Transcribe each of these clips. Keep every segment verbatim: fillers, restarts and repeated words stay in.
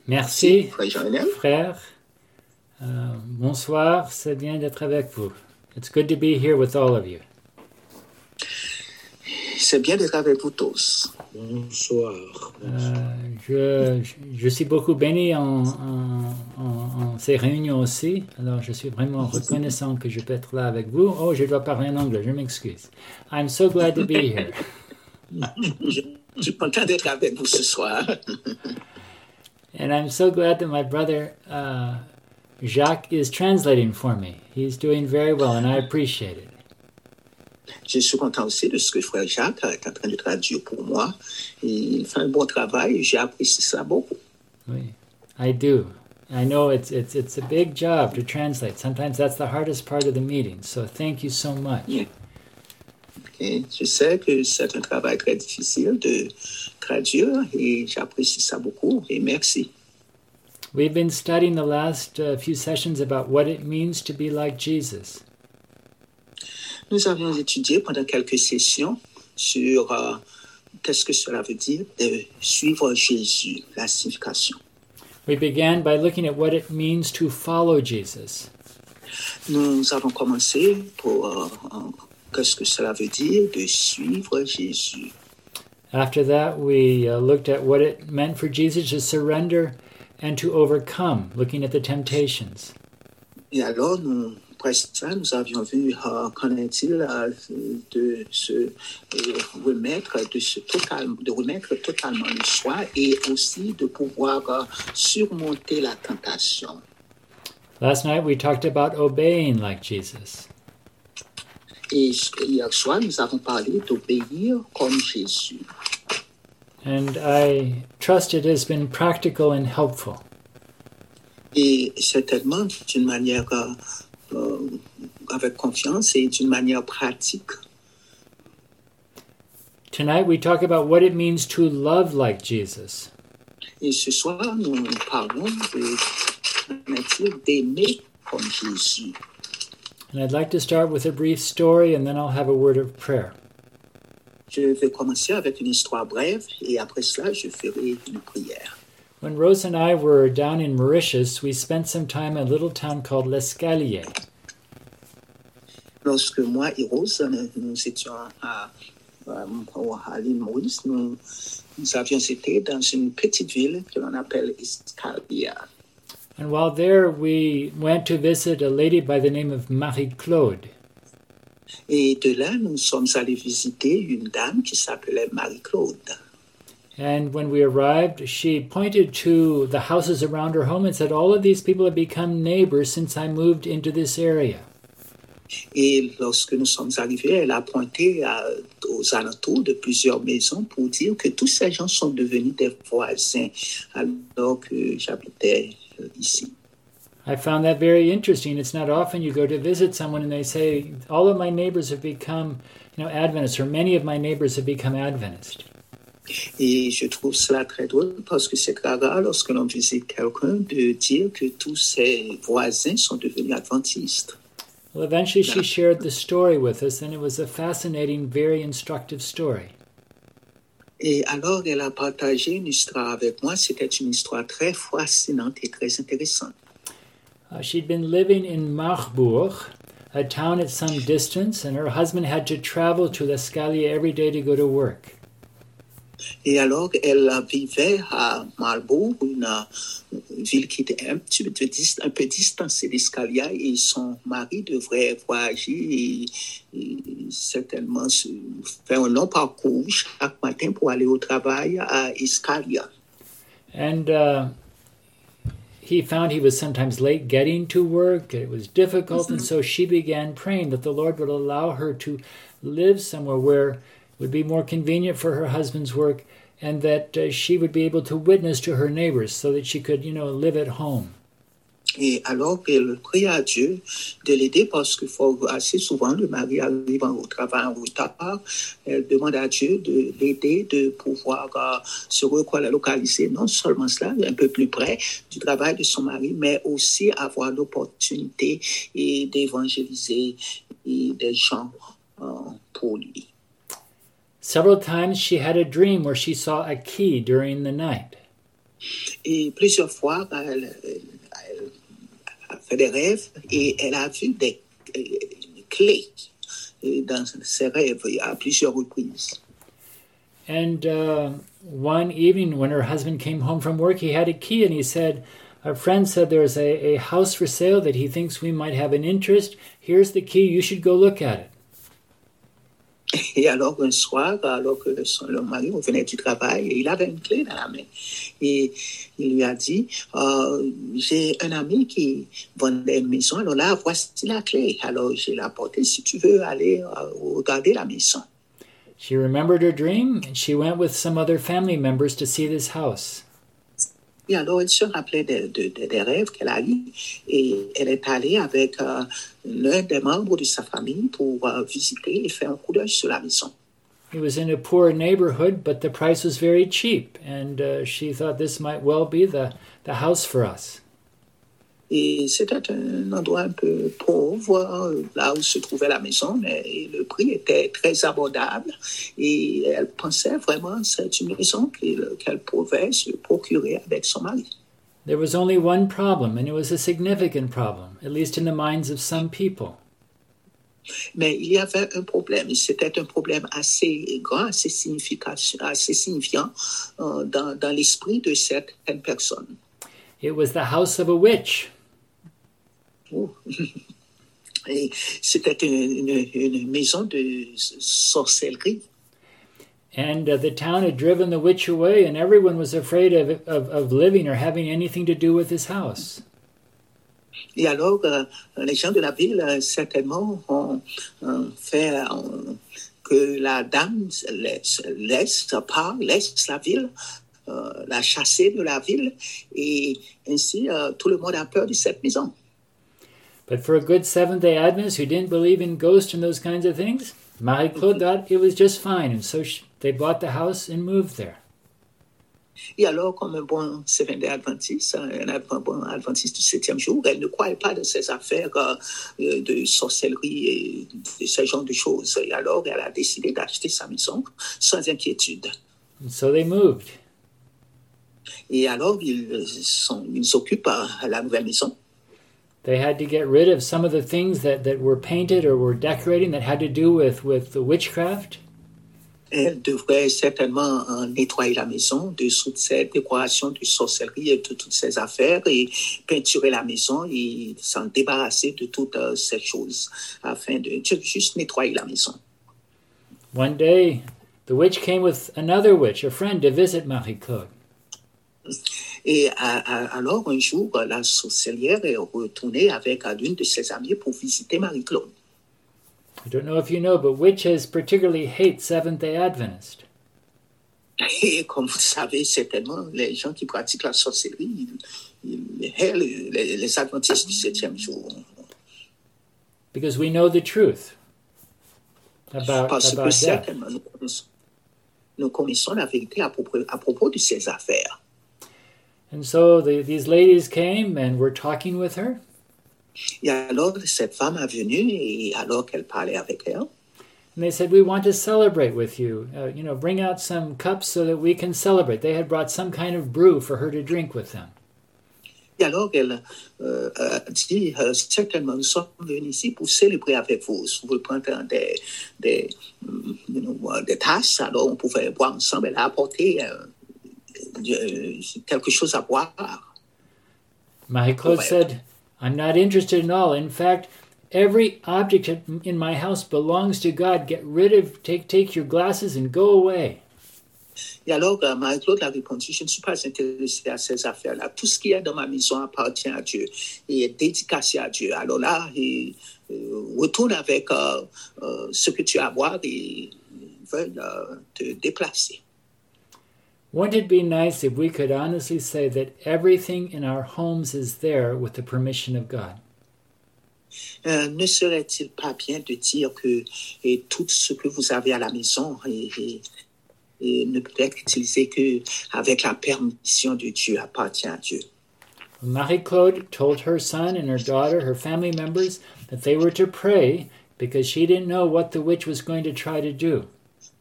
Merci, Frère Jean-Hélène. frère. Euh, bonsoir, c'est bien d'être avec vous. It's good to be here with all of you. C'est bien d'être avec vous tous. Bonsoir. Euh, je, je suis beaucoup béni en, en, en, en ces réunions aussi. Alors, je suis vraiment reconnaissant que je peux être là avec vous. Oh, je dois parler en anglais, je m'excuse. I'm so glad to be here. Je, je suis content d'être avec vous ce soir. And I'm so glad that my brother uh, Jacques is translating for me. He's doing very well, and I appreciate it. Je suis content aussi de ce que frère Jacques est en train de traduire pour moi. Il fait un bon travail et j'ai apprécié ça beaucoup. Oui, I do. I know it's it's it's a big job to translate. Sometimes that's the hardest part of the meeting. So thank you so much. Yeah. Okay. Je sais que c'est un travail très difficile de traduire et j'apprécie ça beaucoup et merci. We've been studying the last uh, few sessions about what it means to be like Jesus. Nous avions étudié pendant quelques sessions sur euh, qu'est-ce que cela veut dire de suivre Jésus, la signification. We began by looking at what it means to follow Jesus. Nous avons commencé pour euh, euh, qu'est-ce que cela veut dire de suivre Jésus. After that, we uh, looked at what it meant for Jesus to surrender and to overcome, looking at the temptations. Et alors, nous, après ça, nous avions vu euh, qu'en est-il euh, de se euh, remettre, de, se total, de remettre totalement le choix et aussi de pouvoir euh, surmonter la tentation. Last night, we talked about obeying like Jesus. Et hier soir, nous avons parlé d'obéir comme Jésus. And I trust it has been practical and helpful. Et certainement d'une manière euh, euh, avec confiance et d'une manière pratique. Tonight we talk about what it means to love like Jesus. Et ce soir, nous parlons de d'aimer comme Jésus. And I'd like to start with a brief story and then I'll have a word of prayer. Je vais commencer avec une histoire brève et après cela, je ferai une prière. When Rose and I were down in Mauritius, we spent some time in a little town called L'Escalier. Lorsque moi et Rose, nous étions à, à, à l'île Maurice, nous, nous avions été dans une petite ville que l'on appelle Escalier. And while there, we went to visit a lady by the name of Marie-Claude. Et de là, nous sommes allés visiter une dame qui s'appelait Marie-Claude. And when we arrived, she pointed to the houses around her home and said, all of these people have become neighbors since I moved into this area. Et lorsque nous sommes arrivés, elle a pointé à, aux alentours de plusieurs maisons pour dire que tous ces gens sont devenus des voisins alors que j'habitais ici. I found that very interesting. It's not often you go to visit someone and they say, all of my neighbors have become, you know, Adventists, or many of my neighbors have become Adventists. Et je trouve cela très drôle parce que c'est très rare lorsque l'on visite quelqu'un de dire que tous ses voisins sont devenus adventistes. Well, eventually she shared the story with us, and it was a fascinating, very instructive story. Et alors, elle a partagé une histoire avec moi. C'était une histoire très fascinante et très intéressante. Uh, she'd been living in Marbourg, a town at some distance, and her husband had to travel to l'Escalier every day to go to work. Et alors, elle vivait à Marbourg, une, une ville qui était un, petit peu, un peu distancée d'Escalier, et son mari devrait voyager et, et certainement se, faire un long parcours chaque matin pour aller au travail à Escalier. And uh, he found he was sometimes late getting to work. It was difficult, mm-hmm. and so she began praying that the Lord would allow her to live somewhere where would be more convenient for her husband's work, and that uh, she would be able to witness to her neighbors so that she could, you know, live at home. Et alors qu'elle prie à Dieu de l'aider parce que faut, assez souvent le mari arrive au travail en retard, elle demande à Dieu de l'aider de pouvoir uh, se relocaliser, non seulement cela, un peu plus près du travail de son mari, mais aussi avoir l'opportunité et d'évangéliser et des gens uh, pour lui. Several times she had a dream where she saw a key during the night. Et plusieurs fois, elle, elle, elle a fait des rêves et elle a vu des euh, clés dans ses rêves à plusieurs reprises. And uh, one evening when her husband came home from work, he had a key and he said, a friend said there's a, a house for sale that he thinks we might have an interest. Here's the key, you should go look at it. Et alors, un soir, alors que son, le mari revenait du travail, il avait une clé dans la main. Et il lui a dit, euh, j'ai un ami qui vendait une maison, alors là, voici la clé. Alors, je l'ai apportée si tu veux aller euh, regarder la maison. She remembered her dream and she went with some other family members to see this house. Et alors, elle se rappelait de, de, de, des rêves qu'elle a eus et elle est allée avec euh, l'un des membres de sa famille pour euh, visiter et faire un coup d'œil sur la maison. It was in a poor neighborhood, but the price was very cheap, and uh, she thought this might well be the, the house for us. Et c'était un endroit un peu pauvre, là où se trouvait la maison, mais le prix était très abordable. Et elle pensait vraiment que c'est une maison qu'elle, qu'elle pouvait se procurer avec son mari. There was only one problem, and it was a significant problem, at least in the minds of some people. Mais il y avait un problème, et c'était un problème assez grand, assez significatif, assez signifiant euh, dans, dans l'esprit de certaines personnes. It was the house of a witch. Oh. Et c'était une, une, une maison de sorcellerie. And uh, the town had driven the witch away, and everyone was afraid of, of, of living or having anything to do with this house. Et alors, euh, les gens de la ville, euh, certainement, ont euh, fait euh, que la dame laisse, laisse, part, laisse la ville, euh, la chasser de la ville, et ainsi, euh, tout le monde a peur de cette maison. But for a good Seventh-day Adventist who didn't believe in ghosts and those kinds of things, Marie-Claude thought it was just fine, and so she, they bought the house and moved there. Et alors, comme un bon Seventh-day Adventiste, un bon Adventiste du septième jour, elle ne croyait pas de ces affaires euh, de sorcellerie et de ce genre de choses. Et alors, elle a décidé d'acheter sa maison sans inquiétude. And so they moved. Et alors, ils sont, ils s'occupent à la nouvelle maison. They had to get rid of some of the things that, that were painted or were decorating that had to do with, with the witchcraft. Elle devrait certainement euh, nettoyer la maison de toutes ces décorations de sorcellerie et de toutes ces affaires et peinturer la maison et s'en débarrasser de toutes euh, ces choses afin de juste nettoyer la maison. One day, the witch came with another witch, a friend, to visit Marie-Claude. Et à, à, alors, un jour, la sorcière est retournée avec l'une de ses amies pour visiter Marie-Claude. I don't know if you know, but witches particularly hate Seventh-day Adventists. Et comme vous savez, certainement, les gens qui pratiquent la sorcellerie, ils, ils haïssent les, les adventistes du septième jour. Because we know the truth about, Parce about que death. certainement, nous connaissons, nous connaissons la vérité à propos, à propos de ces affaires. And so the, these ladies came and were talking with her. Et alors, cette femme est venue, et alors qu'elle parlait avec elle, And they said, we want to celebrate with you. Uh, you know, bring out some cups so that we can celebrate. They had brought some kind of brew for her to drink with them. et alors elle euh, a dit, euh, certainement, nous sommes venus ici pour célébrer avec vous. Si vous prenez des, des, you know, des tasses, alors on pouvait boire ensemble. Elle a apporté euh, de, quelque chose à boire. Marie-Claude Ouais. said, I'm not interested in all. In fact, every object in my house belongs to God. Get rid of, take, take your glasses and go away. Et alors, euh, Marie-Claude a répondu, je ne suis pas intéressée à ces affaires-là. Tout ce qui est dans ma maison appartient à Dieu et est dédicacé à Dieu. Alors là, il, euh, retourne avec euh, euh, ce que tu as à boire et ils veulent euh, te déplacer. Wouldn't it be nice if we could honestly say that everything in our homes is there with the permission of God? Euh, ne serait-il pas bien de dire que et tout ce que vous avez à la maison et, et, et ne peut être utilisé qu'avec la permission de Dieu, appartient à Dieu? Marie-Claude told her son and her daughter, her family members, that they were to pray because she didn't know what the witch was going to try to do.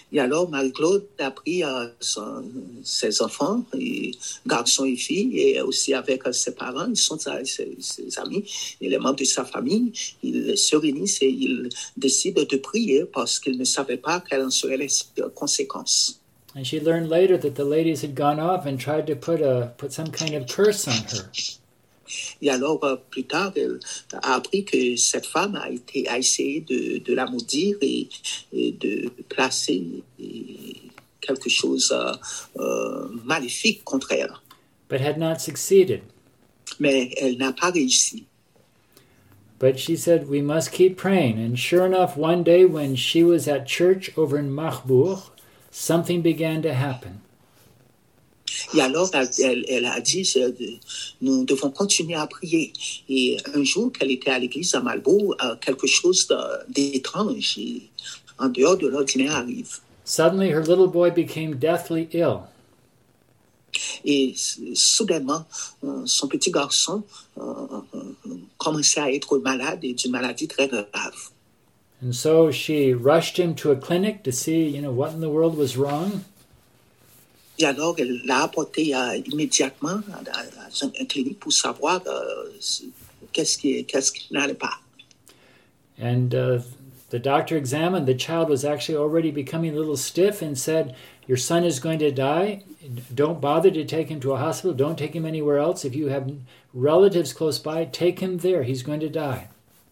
Et alors, Marie-Claude a pris euh, son, ses enfants, et, garçons et filles, et aussi avec euh, ses parents, ils sont ses, ses, ses amis, et les membres de sa famille, ils se réunissent et ils décident de prier parce qu'ils ne savaient pas quelles en seraient les conséquences. And she learned later that the ladies had gone off and tried to put a put some kind of curse on her. Et alors, euh, plus tard, elle a appris que cette femme a, été, a essayé de, de la maudire et, et de placer et, quelque chose euh, euh, maléfique contre elle. But had not succeeded. Mais elle n'a pas réussi. But she said, we must keep praying. And sure enough, one day when she was at church over in Marbourg, something began to happen. Et alors, elle, elle a dit, nous devons continuer à prier. Et un jour qu'elle était à l'église à Marbourg, quelque chose d'étrange et en dehors de l'ordinaire arrive. Suddenly, her little boy became deathly ill. Et soudainement, son petit garçon commençait à être malade et d'une maladie très grave. And so she rushed him to a clinic to see, you know, what in the world was wrong. Et alors, elle l'a apporté uh, immédiatement à, à une clinique pour savoir uh, qu'est-ce qui, qu'est-ce qui n'allait pas. And uh, the doctor examined. The child was actually already becoming a little stiff and said, your son is going to die. Don't bother to take him to a hospital. Don't take him anywhere else. If you have relatives close by, take him there. He's going to die.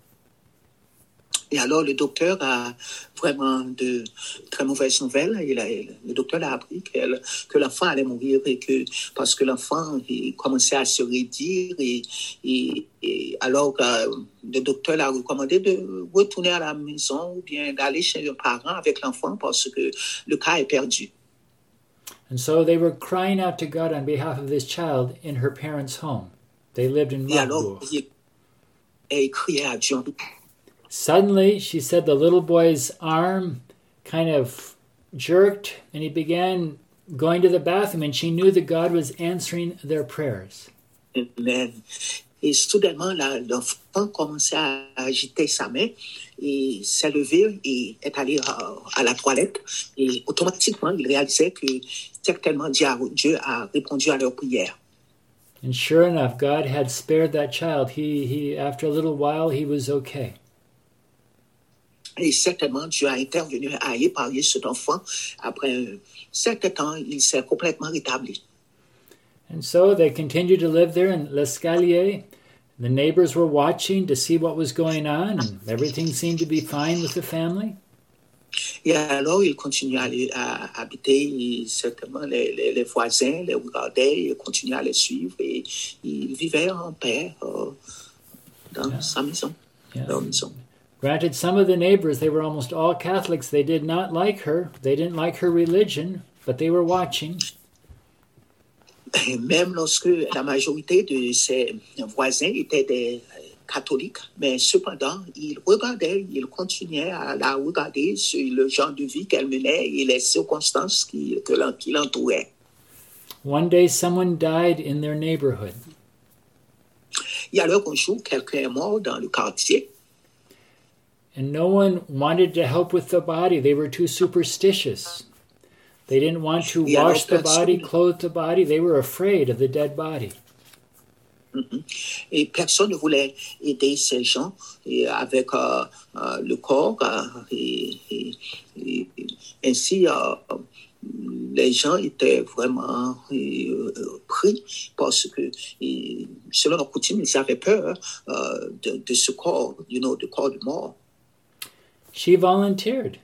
Et alors, le docteur a vraiment de très mauvaises nouvelles. Il a, le docteur a appris que l'enfant allait mourir et que, parce que l'enfant il commençait à se raidir. Et, et, et alors, euh, le docteur l'a recommandé de retourner à la maison ou bien d'aller chez un parent avec l'enfant parce que le cas est perdu. And so they were crying out to God on behalf of this child in her parents' home. They lived in Marbourg. Et alors, il, il criait à Dieu. Suddenly, she said the little boy's arm kind of jerked and he began going to the bathroom and she knew that God was answering their prayers. Amen. Et soudainement, l'enfant commençait à agiter sa main et s'est levé et est allé à la toilette. Et automatiquement, il réalisait que certainement Dieu a répondu à leur prière. And sure enough, God had spared that child. He, he, after a little while, he was okay. Et certainement, Dieu a intervenu, a épargné cet enfant. Après un certain temps, il s'est complètement rétabli. And so they continued to live there in L'Escalier. The neighbors were watching to see what was going on, and everything seemed to be fine with the family. Et alors, il continuait à, les, à habiter, et certainement les, les, les voisins les regardaient, et continuaient à les suivre, et ils vivaient en paix euh, dans yeah. sa maison, yeah. leur maison. Granted, some of the neighbors, they were almost all Catholics. They did not like her. They didn't like her religion, but they were watching. Même lorsque la majorité de ses voisins étaient des catholiques, mais cependant, ils regardaient, ils continuaient à la regarder sur le genre de vie qu'elle menait et les circonstances qui, qui l'entouraient. One day, someone died in their neighborhood. Et alors, un jour, quelqu'un est mort dans le quartier. And no one wanted to help with the body. They were too superstitious. They didn't want to wash the body, clothe the body. They were afraid of the dead body. Mm-hmm. Et personne ne voulait aider ces gens et avec euh, euh, le corps. Euh, et, et, et, ainsi, euh, les gens étaient vraiment euh, pris parce que, et, selon leur coutume, ils avaient peur euh, de, de ce corps, you know, du corps de mort. She volunteered.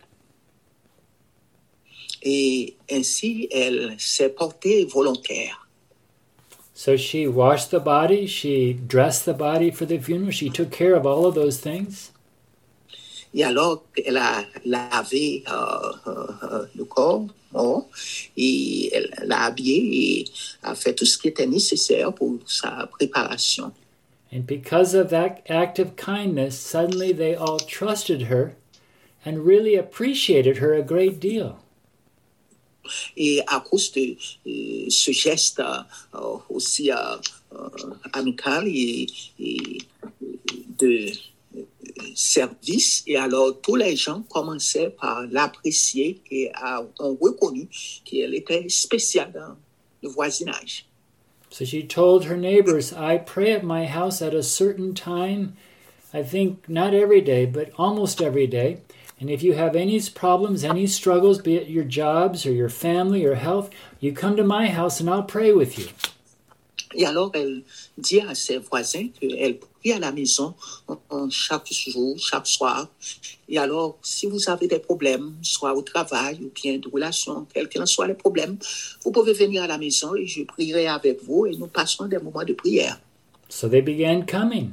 Et ainsi, elle s'est portée volontaire. So she washed the body, she dressed the body for the funeral, she took care of all of those things. Et alors, elle a lavé euh, euh, le corps mort et elle l'a habillé et a fait tout ce qui était nécessaire pour sa préparation. And because of that act of kindness, suddenly they all trusted her and really appreciated her a great deal. Et à cause de euh, ce geste euh, aussi euh, euh, amical et, et de, service. Et alors, tous les gens commençaient par l'apprécier et à, ont reconnu qu'elle était spéciale dans le voisinage. So she told her neighbors, I pray at my house at a certain time, I think not every day, but almost every day. And if you have any problems, any struggles, be it your jobs or your family or health, you come to my house and I'll pray with you. Et alors, elle dit à ses voisins qu'elle prie à la maison chaque jour, chaque soir. Et alors, si vous avez des problèmes, soit au travail ou bien de relations, quels qu'en soient les problèmes, vous pouvez venir à la maison et je prierai avec vous et nous passerons des moments de prière. So they began coming.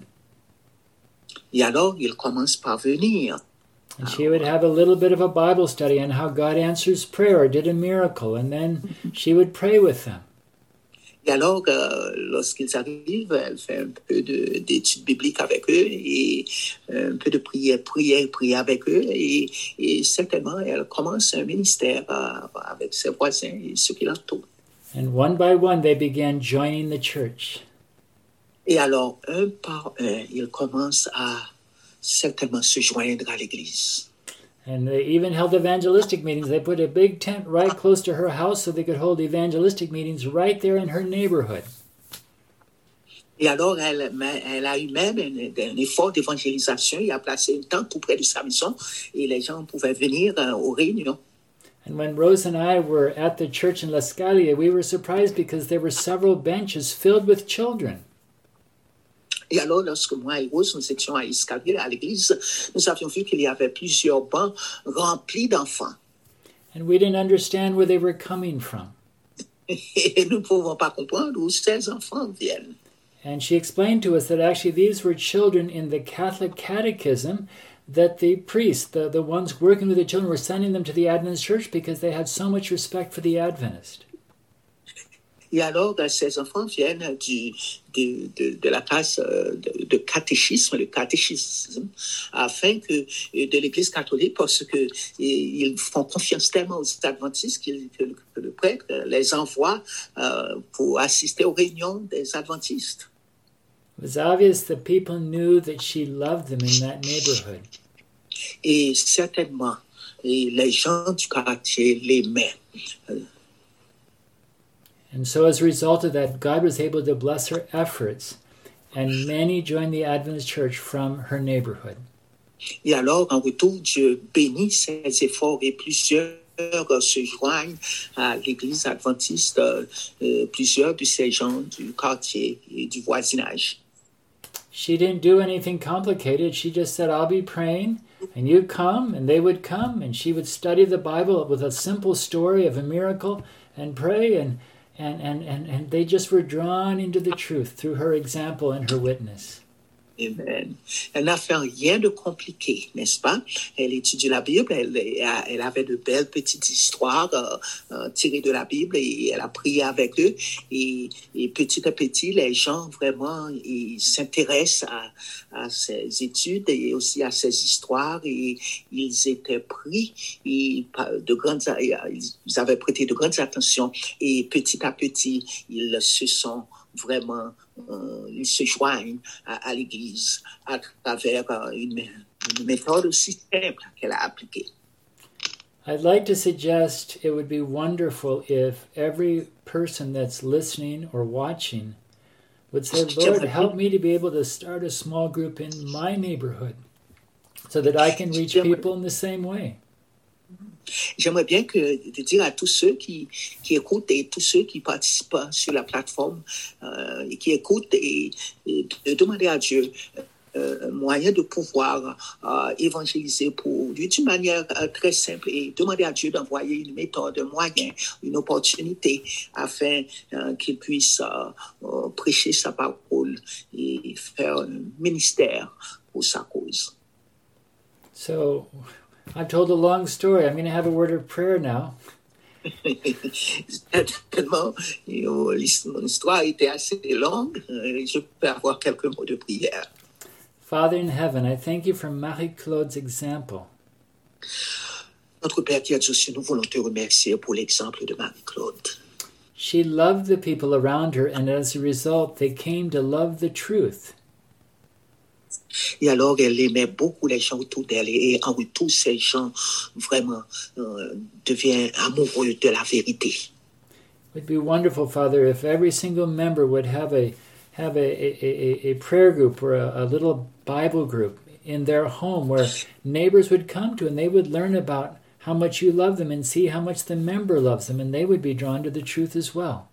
Et alors, ils commencent par venir. And she would have a little bit of a Bible study on how God answers prayer or did a miracle, and then she would pray with them. Et alors, euh, lorsqu'ils arrivent, elle fait un peu de, d'études bibliques avec eux et un peu de prière, prière, prière avec eux. Et, et certainement, elle commence un ministère euh, avec ses voisins et ceux qui l'entourent. And one by one, they began joining the church. Et alors, un par un, ils commencent à certainement se joindre à l'église. And they even held evangelistic meetings. They put a big tent right close to her house so they could hold evangelistic meetings right there in her neighborhood. Et alors, elle, elle a eu même un, un effort d'évangélisation. Il a placé une tente tout près de sa maison et les gens pouvaient venir euh, aux réunions. And when Rose and I were at the church in La Scalia, we were surprised because there were several benches filled with children. Et alors, lorsque moi et Rose, nous étions à Escalier, à l'église, nous avions vu qu'il y avait plusieurs bancs remplis d'enfants. And we didn't understand where they were coming from. Et nous ne pouvons pas comprendre d'où ces enfants viennent. And she explained to us that actually these were children in the Catholic catechism that the priests, the, the ones working with the children, were sending them to the Adventist church because they had so much respect for the Adventist. Et alors, ces enfants viennent du, de, de, de la classe de, de catéchisme, le catéchisme, afin que de l'Église catholique, parce que ils font confiance tellement aux adventistes qu'ils, que, que le prêtre les envoie euh, pour assister aux réunions des adventistes. It was obvious that people knew that she loved them in that neighborhood. Et certainement, et les gens du quartier l'aimaient. And so as a result of that, God was able to bless her efforts, and many joined the Adventist church from her neighborhood. Et alors, en retour, Dieu bénit ses efforts et plusieurs se joignent à l'église adventiste, euh, plusieurs de ces gens du quartier et du voisinage. She didn't do anything complicated. She just said, I'll be praying, and you come, and they would come, and she would study the Bible with a simple story of a miracle and pray, and And, and, and, and they just were drawn into the truth through her example and her witness. Amen. Elle n'a fait rien de compliqué, n'est-ce pas? Elle étudie la Bible, elle, elle avait de belles petites histoires euh, euh, tirées de la Bible et elle a prié avec eux. Et, et petit à petit, les gens vraiment ils s'intéressent à, à ces études et aussi à ces histoires et ils étaient pris et de grandes, ils avaient prêté de grandes attentions et petit à petit, ils se sont vraiment Euh, ils se joignent à, à l'Église à travers euh, une, une méthode aussi simple qu'elle a appliquée. I'd like to suggest it would be wonderful if every person that's listening or watching would say, Lord, help me to be able to start a small group in my neighborhood so that I can reach people in the same way. J'aimerais bien que, de dire à tous ceux qui, qui écoutent et tous ceux qui participent sur la plateforme euh, et qui écoutent et, et de demander à Dieu euh, un moyen de pouvoir euh, évangéliser pour lui d'une manière euh, très simple et demander à Dieu d'envoyer une méthode, un moyen, une opportunité afin euh, qu'il puisse euh, euh, prêcher sa parole et faire un ministère pour sa cause. So, I've told a long story. I'm going to have a word of prayer now. Tellement, l'histoire était assez longue. Je peux avoir quelques mots de prière. Father in heaven, I thank you for Marie-Claude's example. Notre Père qui es aux cieux, nous voulons te remercier pour l'exemple de Marie-Claude. She loved the people around her, and as a result, they came to love the truth. Et alors, elle aimait beaucoup les gens autour d'elle. Et en retour, ces gens vraiment euh, deviennent amoureux de la vérité. It would be wonderful, Father, if every single member would have a have a, a, a, a prayer group or a, a little Bible group in their home where neighbors would come to and they would learn about how much you love them and see how much the member loves them, and they would be drawn to the truth as well.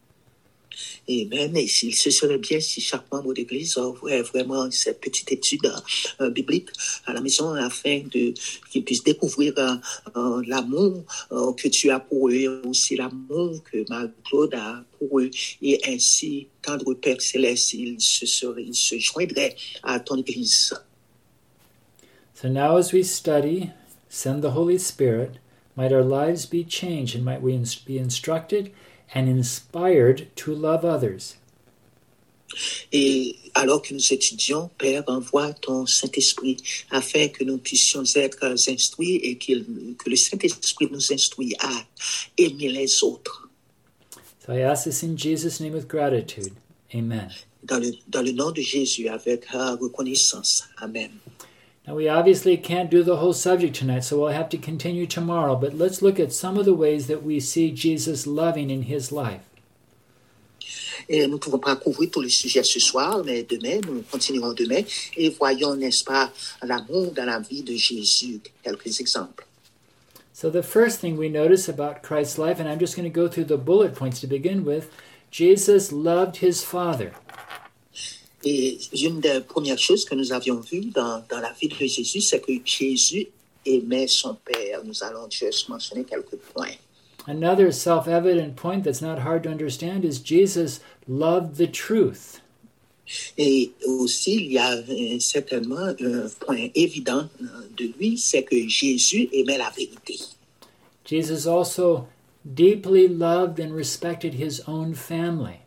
Amen. Et si, ce serait bien si chaque membre d'église ouvrait vraiment cette petite étude euh, biblique à la maison afin de, qu'ils puissent découvrir euh, euh, l'amour euh, que tu as pour eux et aussi l'amour que Marie-Claude a pour eux. Et ainsi, tendre Père Céleste, ils se, seraient, ils se joindraient à ton église. So now as we study, send the Holy Spirit, might our lives be changed and might we be instructed and inspired to love others. Et alors que nous étudions, Père, envoie ton Saint-Esprit afin que nous puissions être instruits et que le Saint-Esprit nous instruise à aimer les autres. So I ask this in Jesus' name with gratitude. Amen. Dans le, dans le nom de Jésus, avec uh, reconnaissance. Amen. Now we obviously can't do the whole subject tonight, so we'll have to continue tomorrow, but let's look at some of the ways that we see Jesus loving in his life. Et nous ne pouvons pas couvrir tout le sujet ce soir, mais demain, nous continuerons demain et voyons, n'est-ce pas, l'amour dans la vie de Jésus. Quelques exemples. So the first thing we notice about Christ's life, and I'm just going to go through the bullet points to begin with, Jesus loved his Father. Et une des premières choses que nous avions vues dans, dans la vie de Jésus, c'est que Jésus aimait son Père. Nous allons juste mentionner quelques points. Another self-evident point that's not hard to understand is Jesus loved the truth. Et aussi, il y a euh, certainement un point évident de lui, c'est que Jésus aimait la vérité. Jesus also deeply loved and respected his own family.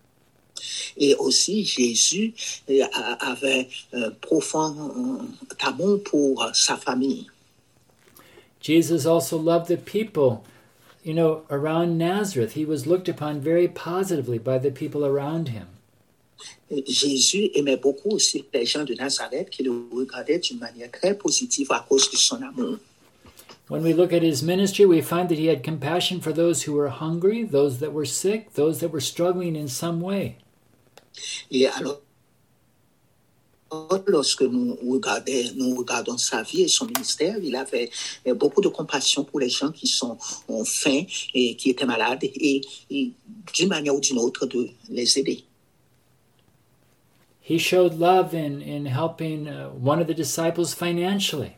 Et aussi, Jésus avait un profond amour pour sa famille. Jesus also loved the people, you know, around Nazareth. He was looked upon very positively by the people around him. Jésus aimait beaucoup aussi les gens de Nazareth qui le regardaient d'une manière très positive à cause de son amour. When we look at his ministry, we find that he had compassion for those who were hungry, those that were sick, those that were struggling in some way. Et alors, lorsque nous regardons, nous regardons sa vie et son ministère, il avait beaucoup de compassion pour les gens qui sont en faim et qui étaient malades et, et d'une manière ou d'une autre de les aider. He showed love in, in helping uh, one of the disciples financially.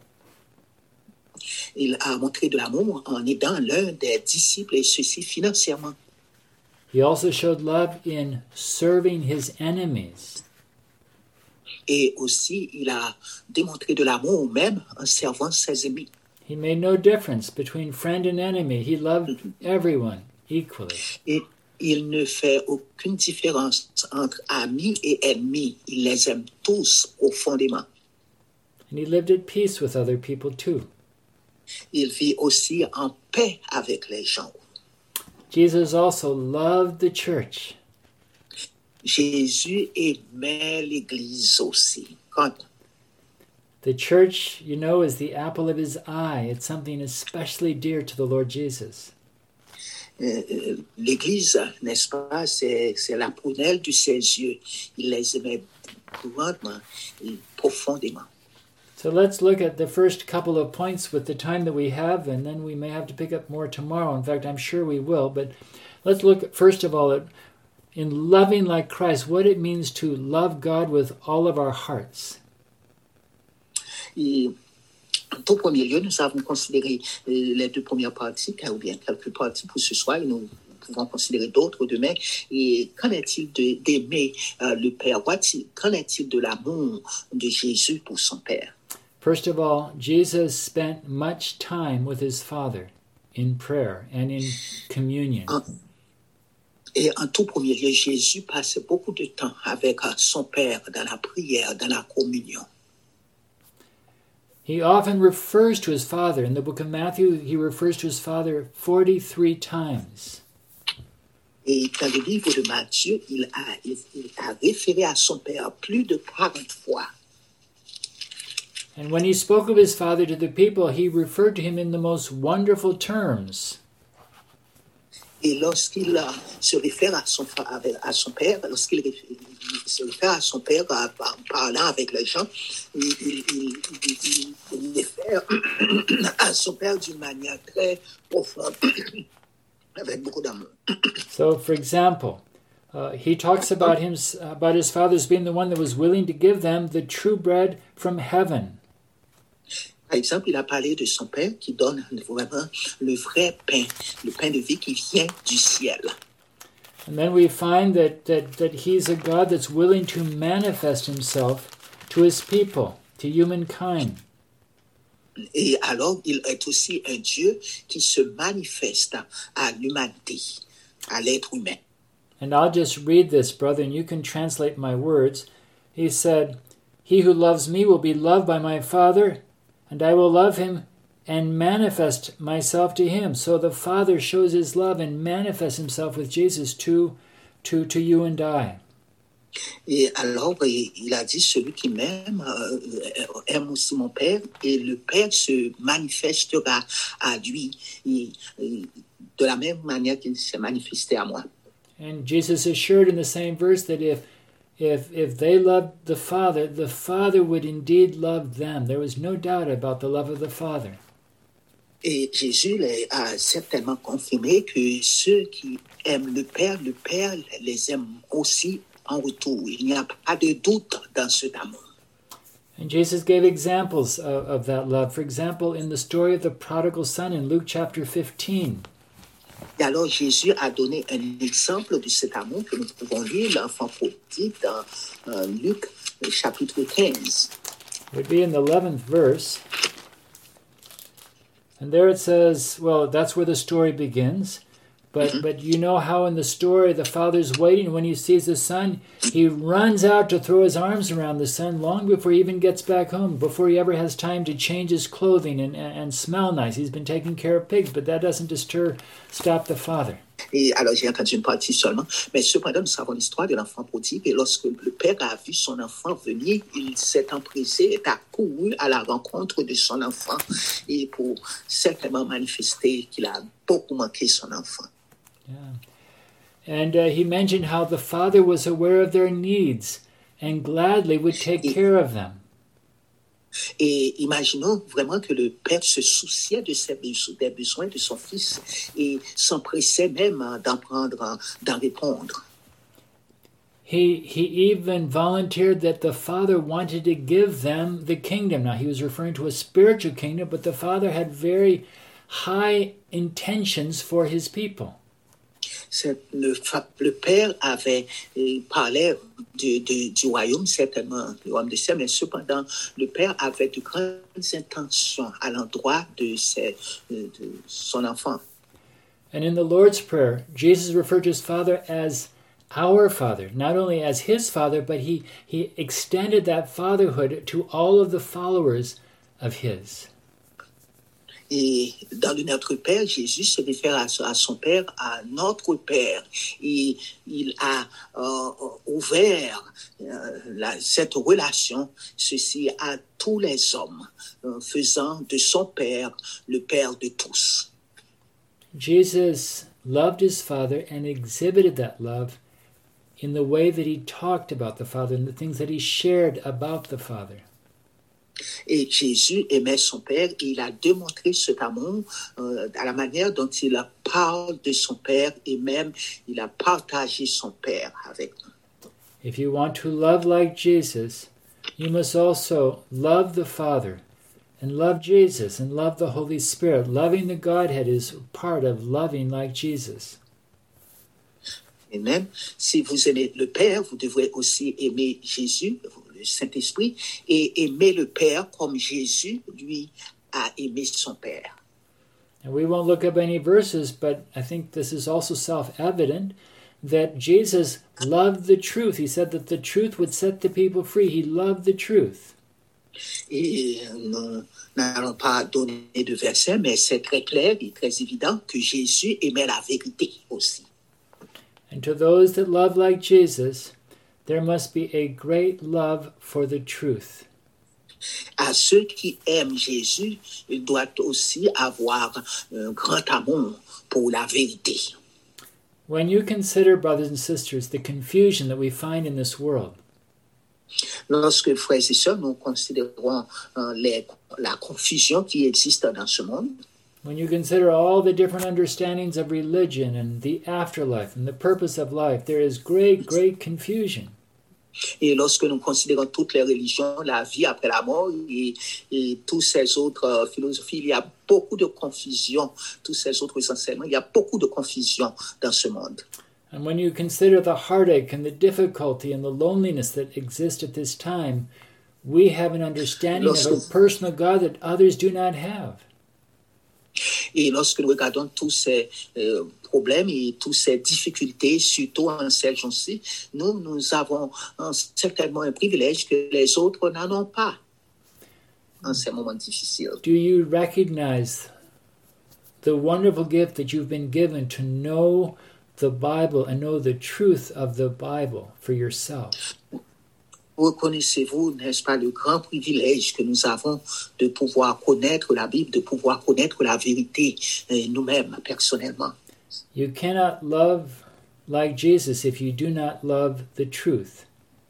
Il a montré de l'amour en aidant l'un des disciples et ceci financièrement. He also showed love in serving his enemies. Et aussi, il a démontré de l'amour même en servant ses ennemis. He made no difference between friend and enemy. He loved everyone equally. Et il ne fait aucune différence entre amis et ennemis. Il les aime tous profondément. And he lived at peace with other people too. Il vit aussi en paix avec les gens. Jesus also loved the church. Jésus aimait l'Église aussi. Quand The church, you know, is the apple of his eye. It's something especially dear to the Lord Jesus. euh, l'Église, n'est-ce pas, c'est, c'est la prunelle de ses yeux. Il les aimait grandement et profondément. So let's look at the first couple of points with the time that we have, and then we may have to pick up more tomorrow. In fact, I'm sure we will. But let's look, first of all, at in loving like Christ, what it means to love God with all of our hearts. Et en tout premier lieu, nous avons considéré les deux premières parties, ou bien quelques parties pour ce soir, et nous pouvons considérer d'autres demain. Et qu'en est-il de, d'aimer euh, le Père? Qu'en est-il de l'amour de Jésus pour son Père? First of all, Jesus spent much time with his Father in prayer and in communion. En, et en tout premier lieu, Jésus passait beaucoup de temps avec son Père dans la prière, dans la communion. He often refers to his Father. In the book of Matthew, he refers to his Father forty-three times. Et dans le livre de Matthieu, il a, il, il a référé à son Père plus de quarante fois. And when he spoke of his Father to the people, he referred to him in the most wonderful terms. Et lorsqu'il uh, se réfère à son, à son père, lorsqu'il se réfère à son père en parlant avec les gens, il, il, il, il, il réfère à son père d'une manière très profonde, avec beaucoup d'amour. So, for example, uh, he talks about him, about his father as being the one that was willing to give them the true bread from heaven. Par exemple, il a parlé de son père qui donne vraiment le vrai pain, le pain de vie qui vient du ciel. And then we find that, that, that he's a God that's willing to manifest himself to his people, to humankind. Et alors, il est aussi un Dieu qui se manifeste à l'humanité, à l'être humain. And I'll just read this, brother, and you can translate my words. He said, "He who loves me will be loved by my Father, and I will love him and manifest myself to him." So the Father shows his love and manifests himself with Jesus to, to, to you and I. Et alors, il a dit, celui qui m'aime euh, aime aussi mon Père, et le Père se manifestera à lui et, et de la même manière qu'il s'est manifesté à moi. And Jesus assured in the same verse that if If if they loved the Father, the Father would indeed love them. There was no doubt about the love of the Father. Et Jésus a certainement confirmé que ceux qui aiment le Père, le Père les aime aussi en retour. Il n'y a pas de doute dans cet amour. And Jesus gave examples of, of that love. For example, in the story of the prodigal son in Luke chapter fifteen. Et alors Jésus a donné un exemple de cet amour que nous pouvons lire, l'enfant prodigue, dans euh, Luc chapitre quinze. It would be in the eleventh verse. And there it says, well, that's where the story begins. But mm-hmm. but you know how in the story the father's waiting. When he sees the son, he runs out to throw his arms around the son long before he even gets back home, before he ever has time to change his clothing and, and, and smell nice. He's been taking care of pigs, but that doesn't disturb, stop the father. Et alors j'ai entendu une partie seulement, mais cependant nous savons l'histoire de l'enfant prodigue, et lorsque le père a vu son enfant venir, il s'est empressé et a couru à la rencontre de son enfant, et pour certainement manifester qu'il a beaucoup manqué son enfant. Yeah. And uh, he mentioned how the father was aware of their needs and gladly would take et, care of them. Et imaginons vraiment que le père se souciait de ses besoins, des besoins de son fils et s'empressait même d'en prendre, d'en répondre. He he even volunteered that the father wanted to give them the kingdom. Now he was referring to a spiritual kingdom, but the father had very high intentions for his people. Le, le père avait parlé de, de, du royaume, certainement, le royaume de ciel, mais cependant, le père avait de grandes intentions à l'endroit de, ses, de son enfant. And in the Lord's Prayer, Jesus referred to his Father as our Father, not only as his Father, but he, he extended that fatherhood to all of the followers of his. Et dans le Notre Père, Jésus se réfère à, à son Père, à notre Père. Et il a euh, ouvert euh, la, cette relation, ceci à tous les hommes, euh, faisant de son Père le Père de tous. Jesus loved his Father and exhibited that love in the way that he talked about the Father and the things that he shared about the Father. Et Jésus aimait son Père et il a démontré cet amour euh, à la manière dont il parle de son Père et même il a partagé son Père avec nous. If you want to love like Jesus, you must also love the Father and love Jesus and love the Holy Spirit. Loving the Godhead is part of loving like Jesus. Et même si vous aimez le Père, vous devrez aussi aimer Jésus, le Saint-Esprit, et aimer le Père comme Jésus, lui, a aimé son Père. And we won't look up any verses, but I think this is also self-evident that Jesus loved the truth. He said that the truth would set the people free. He loved the truth. Et nous n'allons pas donner de versets, mais c'est très clair et très évident que Jésus aimait la vérité aussi. And to those that love like Jesus, there must be a great love for the truth. À ceux qui aiment Jésus, il doit aussi avoir un grand amour pour la vérité. When you consider, brothers and sisters, the confusion that we find in this world, Lorsque, frères et sœurs, nous considérons euh, les, la confusion qui existe dans ce monde, when you consider all the different understandings of religion and the afterlife and the purpose of life, there is great, great confusion. et lorsque nous considérons toutes les religions, la vie après la mort et, et toutes ces autres euh, philosophies, il y a beaucoup de confusion, tous ces autres essentiellement, il y a beaucoup de confusion dans ce monde. And when you consider the heartache and the difficulty and the loneliness that exist at this time, we have an understanding of a personal God that others do not have. Et lorsque nous regardons tous ces euh, problèmes et toutes ces difficultés, surtout en ces jours-ci, nous, nous avons un, certainement un privilège que les autres n'en ont pas en ces moments difficiles. Do you recognize the wonderful gift that you've been given to know the Bible and know the truth of the Bible for yourself? Reconnaissez-vous, n'est-ce pas, le grand privilège que nous avons de pouvoir connaître la Bible, de pouvoir connaître la vérité euh, nous-mêmes, personnellement. You cannot love like Jesus if you do not love the truth.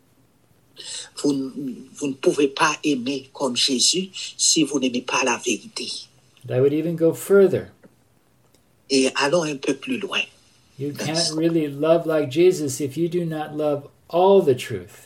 Vous, vous ne pouvez pas aimer comme Jésus si vous n'aimez pas la vérité. And I would even go further. Et allons un peu plus loin. You can't really love like Jesus if you do not love all the truth.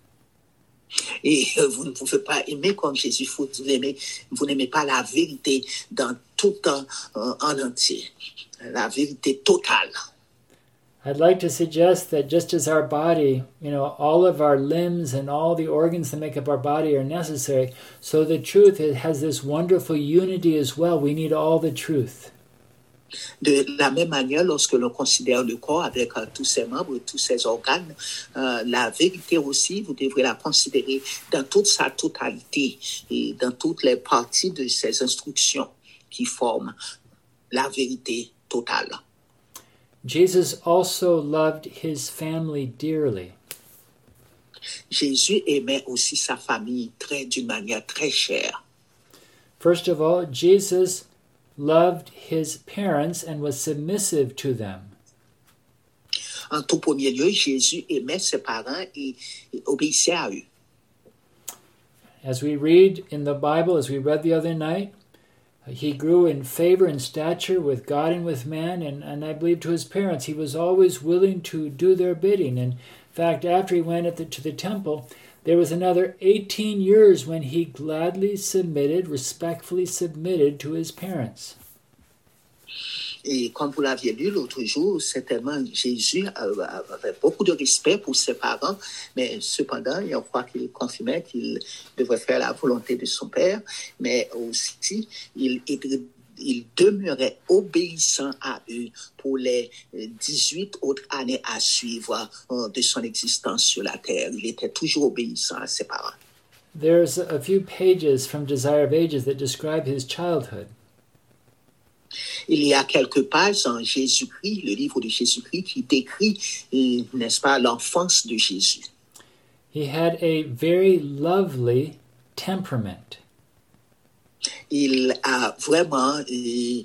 Et vous ne pouvez pas aimer comme Jésus, vous n'aimez, vous n'aimez pas la vérité dans tout en, en entier, la vérité totale. I'd like to suggest that just as our body, you know, all of our limbs and all the organs that make up our body are necessary, so the truth it has this wonderful unity as well. We need all the truth. De la même manière, lorsque l'on considère le corps avec euh, tous ses membres, tous ses organes, euh, la vérité aussi, vous devrez la considérer dans toute sa totalité et dans toutes les parties de ses instructions qui forment la vérité totale. Jesus also loved his family dearly. Jésus aimait aussi sa famille très, d'une manière très chère. First of all, Jesus loved his parents and was submissive to them. En tout premier lieu, Jésus aimait ses parents et, et obéissait à eux. As we read in the Bible, as we read the other night, he grew in favor and stature with God and with man, and, and I believe to his parents, he was always willing to do their bidding. And in fact, after he went at the, to the temple, there was another eighteen years when he gladly submitted, respectfully submitted to his parents. Et comme vous l'aviez lu l'autre jour, certainement Jésus avait beaucoup de respect pour ses parents, mais cependant, je crois qu'il confirmait qu'il devrait faire la volonté de son père, mais aussi il, il, il demeurait obéissant à eux pour les dix-huit autres années à suivre de son existence sur la terre. Il était toujours obéissant à ses parents. There's a few pages from Desire of Ages that describe his childhood. Il y a quelques pages en Jésus-Christ, le livre de Jésus-Christ, qui décrit, n'est-ce pas, l'enfance de Jésus. He had a very lovely temperament. Il a vraiment euh,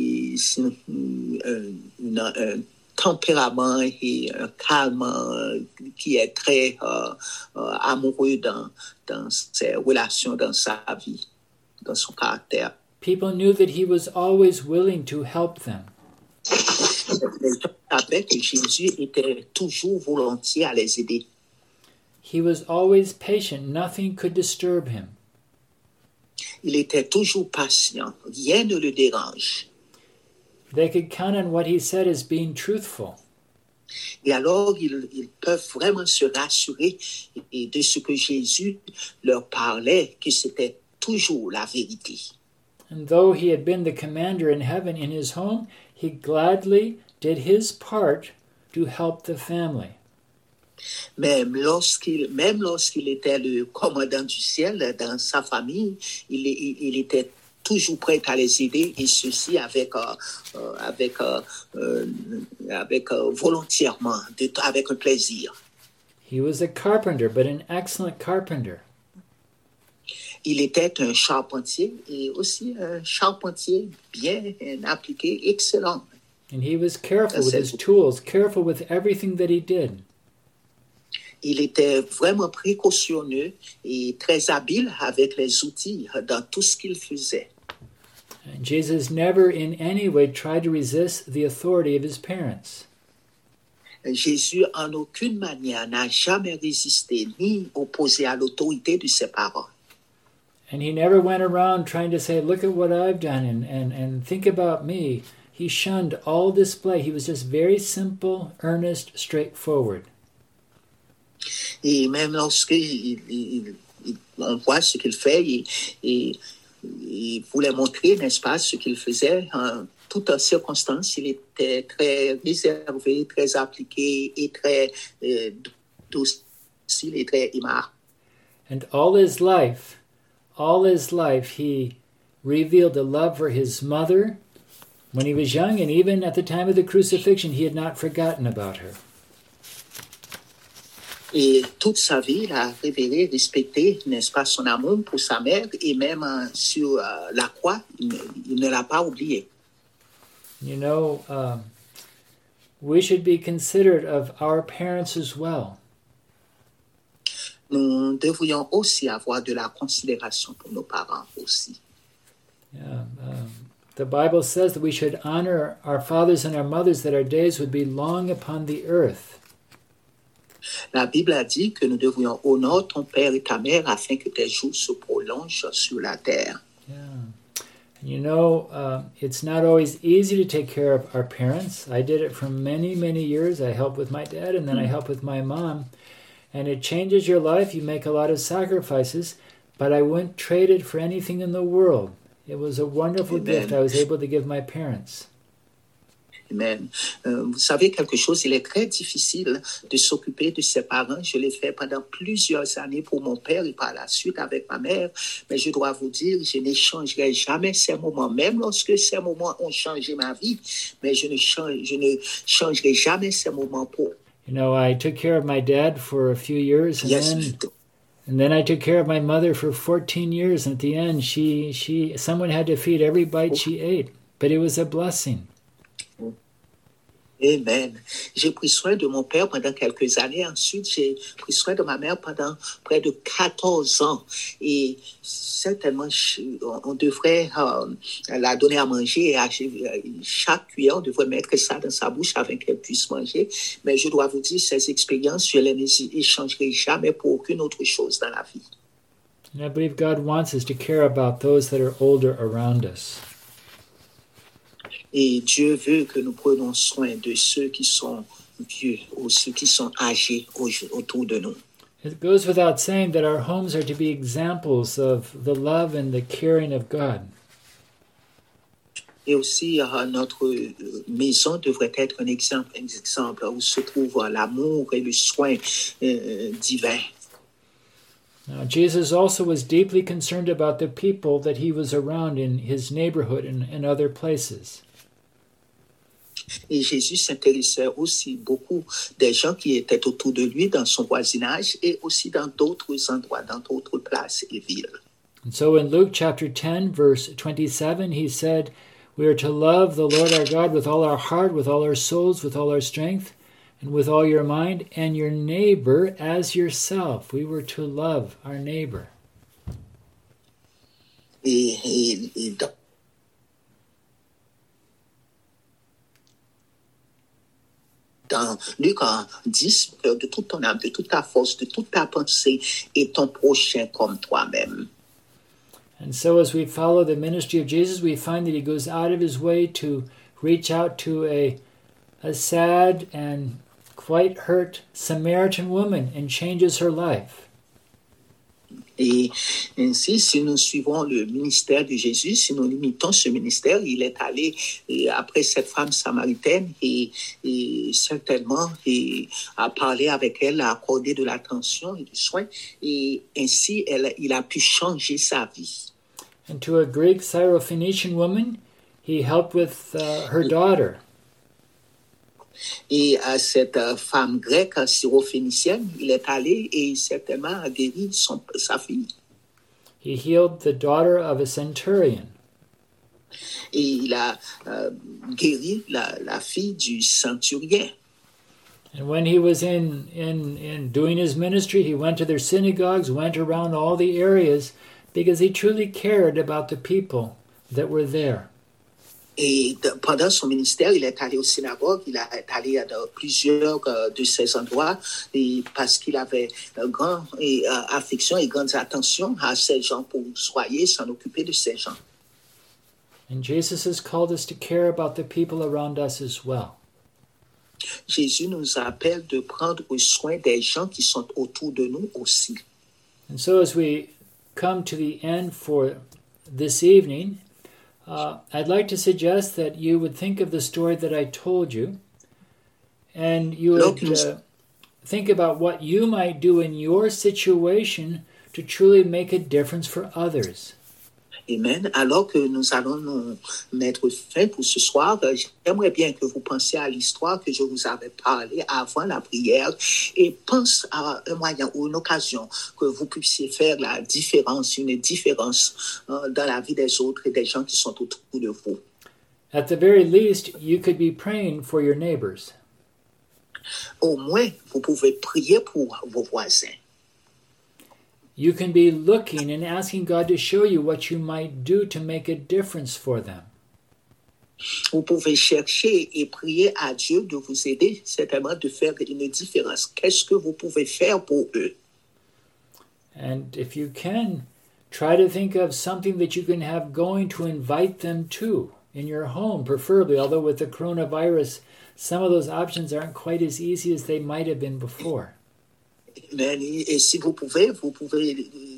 euh, un, un tempérament et un calme qui est très euh, euh, amoureux dans, dans ses relations, dans sa vie, dans son caractère. People knew that he was always willing to help them. Les gens savaient que Jésus était toujours volontiers à les aider. He was always patient. Nothing could disturb him. Il était toujours patient. Rien ne le dérange. They could count on what he said as being truthful. Et alors, ils, ils peuvent vraiment se rassurer de ce que Jésus leur parlait, que c'était toujours la vérité. And though he had been the commander in heaven in his home, he gladly did his part to help the family. Même lorsqu'il, même lorsqu'il était le commandant du ciel dans sa famille, il, il, il était toujours prêt à les aider, et ceci avec, euh, avec, euh, avec euh, volontairement, de, avec un plaisir. He was a carpenter, but an excellent carpenter. Il était un charpentier et aussi un charpentier bien appliqué, excellent. And he was careful with his tools, careful with everything that he did. Il était vraiment précautionneux et très habile avec les outils dans tout ce qu'il faisait. And Jesus never in any way tried to resist the authority of his parents. Jésus, en aucune manière, n'a jamais résisté ni opposé à l'autorité de ses parents. And he never went around trying to say, look at what I've done and, and, and think about me. He shunned all display. He was just very simple, earnest, straightforward. Et même lorsque il, il, il, on voit ce qu'il fait, il, il, il voulait montrer, n'est-ce pas, ce qu'il faisait en toutes circonstances. Il était très réservé, très appliqué et très euh, docile et très aimable. And all his life, all his life, he revealed a love for his mother. When he was young, and even at the time of the crucifixion, he had not forgotten about her. Et toute sa vie, il a révélé, respecté, n'est-ce pas, son amour pour sa mère, et même euh, sur euh, la croix, il ne, il ne l'a pas oublié. You know, um, we should be considerate of our parents as well. Nous devrions aussi avoir de la considération pour nos parents aussi. Yeah, um, the Bible says that we should honor our fathers and our mothers, that our days would be long upon the earth. La Bible a dit que nous devrions honorer ton père et ta mère afin que tes jours se prolongent sur la terre. Yeah. And you know, uh, it's not always easy to take care of our parents. I did it for many, many years. I helped with my dad and then I helped with my mom. And it changes your life. You make a lot of sacrifices, but I wouldn't trade it for anything in the world. It was a wonderful Amen. gift I was able to give my parents. Amen. Euh, vous savez quelque chose, il est très difficile de s'occuper de ses parents. Je l'ai fait pendant plusieurs années pour mon père et par la suite avec ma mère. Mais je dois vous dire, je n'échangerai jamais ces moments, même lorsque ces moments ont changé ma vie. Mais je ne, change, je ne changerai jamais ces moments pour. You know, I took care of my dad for a few years, and Yes. then and then I took care of my mother for fourteen years. And at the end, she she someone had to feed every bite she ate, but it was a blessing. Amen. J'ai pris soin de mon père pendant quelques années. Ensuite, j'ai pris soin de ma mère pendant près de quatorze ans. Et certainement, on devrait euh, la donner à manger. Et à chaque cuillère, on devrait mettre ça dans sa bouche afin qu'elle puisse manger. Mais je dois vous dire, ces expériences, je ne les échangerai jamais pour aucune autre chose dans la vie. And I believe God wants us to care about those that are older around us. Et Dieu veut que nous prenions soin de ceux qui sont vieux ou ceux qui sont âgés autour de nous. It goes without saying that our homes are to be examples of the love and the caring of God. Et aussi, euh, notre maison devrait être un exemple, un exemple où se trouve l'amour et le soin euh, divin. Now, Jesus also was deeply concerned about the people that he was around in his neighborhood and, and other places. Et Jésus s'intéressait aussi beaucoup des gens qui étaient autour de lui dans son voisinage et aussi dans d'autres endroits, dans d'autres places et villes. And so in Luke chapter ten, verse twenty-seven, he said, we are to love the Lord our God with all our heart, with all our souls, with all our strength, and with all your mind, and your neighbor as yourself. We were to love our neighbor. Et, et, et dans Dans Luc dix, de toute ton âme, de toute ta force, de toute ta pensée, et ton prochain comme toi-même. And so as we follow the ministry of Jesus, we find that he goes out of his way to reach out to a, a sad and quite hurt Samaritan woman and changes her life. Et ainsi, si nous suivons le ministère de Jésus, si nous imitons ce ministère, il est allé après cette femme samaritaine et, et certainement et a parlé avec elle, a accordé de l'attention et du soin, et ainsi elle, il a pu changer sa vie. And to a Greek Syrophoenician woman, he helped with uh, her daughter. Et à cette femme grecque syrophénicienne, il est allé et certainement a guéri son, sa fille. He healed the daughter of a centurion. Et il a euh, guéri la, la fille du centurion. And when he was in, in, in doing his ministry, he went to their synagogues, went around all the areas, because he truly cared about the people that were there. Et de, pendant son ministère, il est allé aux synagogues, il est allé à de, plusieurs euh, de ces endroits, et parce qu'il avait euh, grande et, euh, affection et grande attention à ces gens pour soigner, s'en occuper de ces gens. And Jesus has called us to care about the people around us as well. Jésus nous appelle de prendre soin des gens qui sont autour de nous aussi. And so as we come to the end for this evening, uh, I'd like to suggest that you would think of the story that I told you, and you would uh, think about what you might do in your situation to truly make a difference for others. Amen. Alors que nous allons nous mettre fin pour ce soir, j'aimerais bien que vous pensiez à l'histoire que je vous avais parlé avant la prière et pense à un moyen ou une occasion que vous puissiez faire la différence, une différence euh, dans la vie des autres et des gens qui sont autour de vous. At the very least, you could be praying for your neighbors. Au moins, vous pouvez prier pour vos voisins. You can be looking and asking God to show you what you might do to make a difference for them. Vous pouvez chercher et prier à Dieu de vous aider certainement de faire une différence. Qu'est-ce que vous pouvez faire pour eux? And if you can, try to think of something that you can have going to invite them to in your home, preferably, although with the coronavirus, some of those options aren't quite as easy as they might have been before. Et si vous pouvez, vous pouvez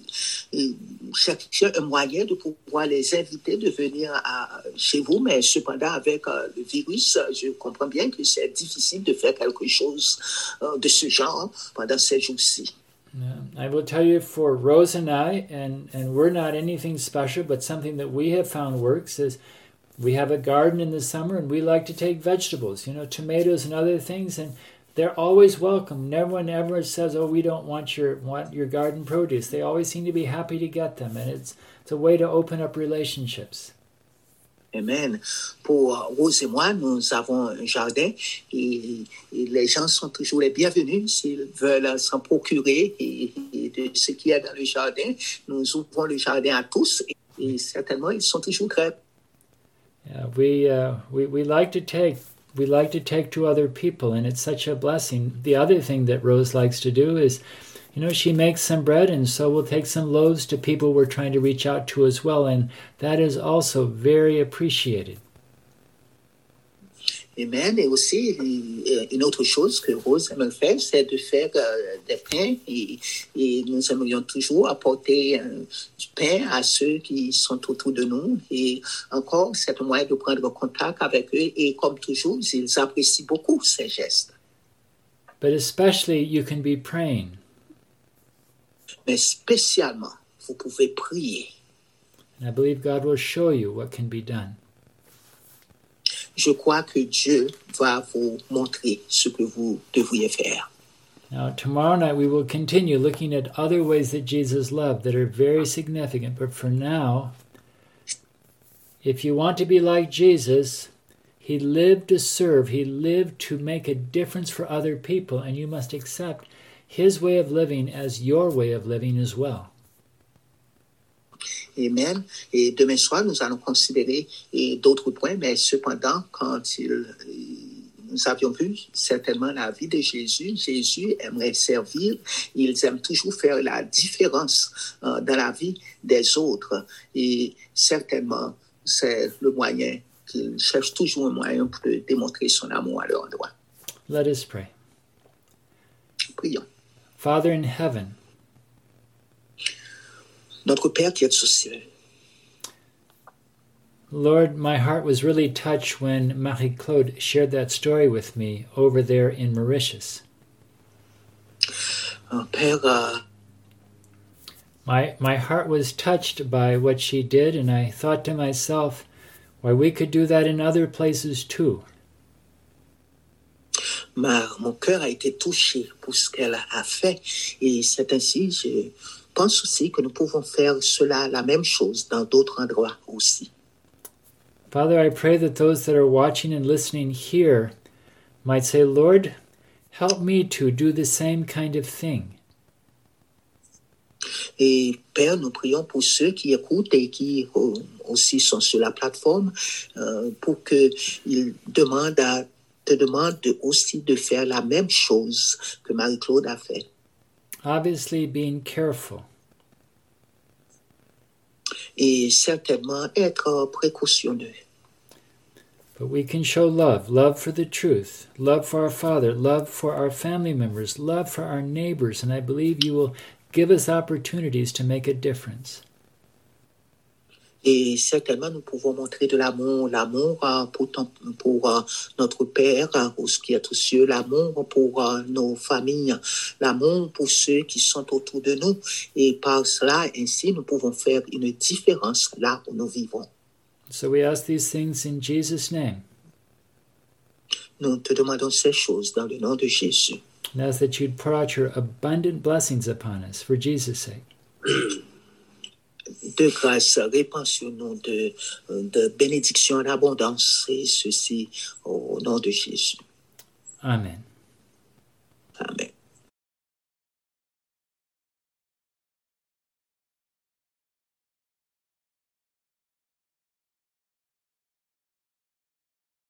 chercher un moyen de pouvoir les inviter de venir à, chez vous, mais cependant avec euh, le virus, je comprends bien que c'est difficile de faire quelque chose euh, de ce genre pendant ces jours-ci. Yeah. I will tell you for Rose and I, and, and we're not anything special, but something that we have found works is we have a garden in the summer and we like to take vegetables, you know, tomatoes and other things, and they're always welcome. No one ever says, "Oh, we don't want your want your garden produce." They always seem to be happy to get them, and it's it's a way to open up relationships. Amen. Pour Rose et moi, nous avons un jardin et, et les gens sont toujours les bienvenus s'ils veulent s'en procurer et, et de ce qui est dans le jardin. Nous ouvrons le jardin à tous et, et certainement ils sont toujours très. Yeah, we uh, we we like to take. We like to take to other people, and it's such a blessing. The other thing that Rose likes to do is, you know, she makes some bread, and so we'll take some loaves to people we're trying to reach out to as well, and that is also very appreciated. Amen. Et aussi, une autre chose que Rose aime faire, c'est de faire euh, des pains. Et, et nous aimerions toujours apporter euh, du pain à ceux qui sont autour de nous. Et encore, c'est un moyen de prendre contact avec eux. Et comme toujours, ils apprécient beaucoup ces gestes. But especially, you can be praying. Mais spécialement, vous pouvez prier. And I believe God will show you what can be done. Je crois que Dieu va vous montrer ce que vous devriez faire. Now, tomorrow night we will continue looking at other ways that Jesus loved that are very significant. But for now, if you want to be like Jesus, he lived to serve. He lived to make a difference for other people, and you must accept his way of living as your way of living as well. Amen. Et demain soir, nous allons considérer et d'autres points, mais cependant, quand il, nous avions vu certainement la vie de Jésus, Jésus aimerait servir, il aime toujours faire la différence euh, dans la vie des autres. Et certainement, c'est le moyen qu'il cherche toujours un moyen pour démontrer son amour à leur endroit. Let us pray. Prions. Father in heaven, Notre Père qui est aux cieux. Lord, my heart was really touched when Marie-Claude shared that story with me over there in Mauritius. Uh, Père, uh, my, my heart was touched by what she did, and I thought to myself, why, we could do that in other places too. ma, mon cœur a été touché pour ce qu'elle a fait. Et c'est ainsi, je pense aussi que nous pouvons faire cela, la même chose, dans d'autres endroits aussi. Father, I pray that those that are watching and listening here might say, Lord, help me to do the same kind of thing. Et Père, nous prions pour ceux qui écoutent et qui euh, aussi sont sur la plateforme euh, pour qu'ils demandent à, te demandent de, aussi de faire la même chose que Marie-Claude a fait. Obviously being careful. Et certainement être précautionneux. But we can show love, love for the truth, love for our Father, love for our family members, love for our neighbors, and I believe you will give us opportunities to make a difference. Et certainement, nous pouvons montrer de l'amour, l'amour euh, pour, ton, pour euh, notre Père, euh, pour ce qui est aux cieux, l'amour pour euh, nos familles, l'amour pour ceux qui sont autour de nous. Et par cela, ainsi, nous pouvons faire une différence là où nous vivons. So we ask these things in Jesus' name. Nous te demandons ces choses dans le nom de Jésus. And ask that you'd pour out your abundant blessings upon us for Jesus' sake. De grâce, répand sur nous de, de bénédiction en abondance, et ceci au nom de Jésus. Amen.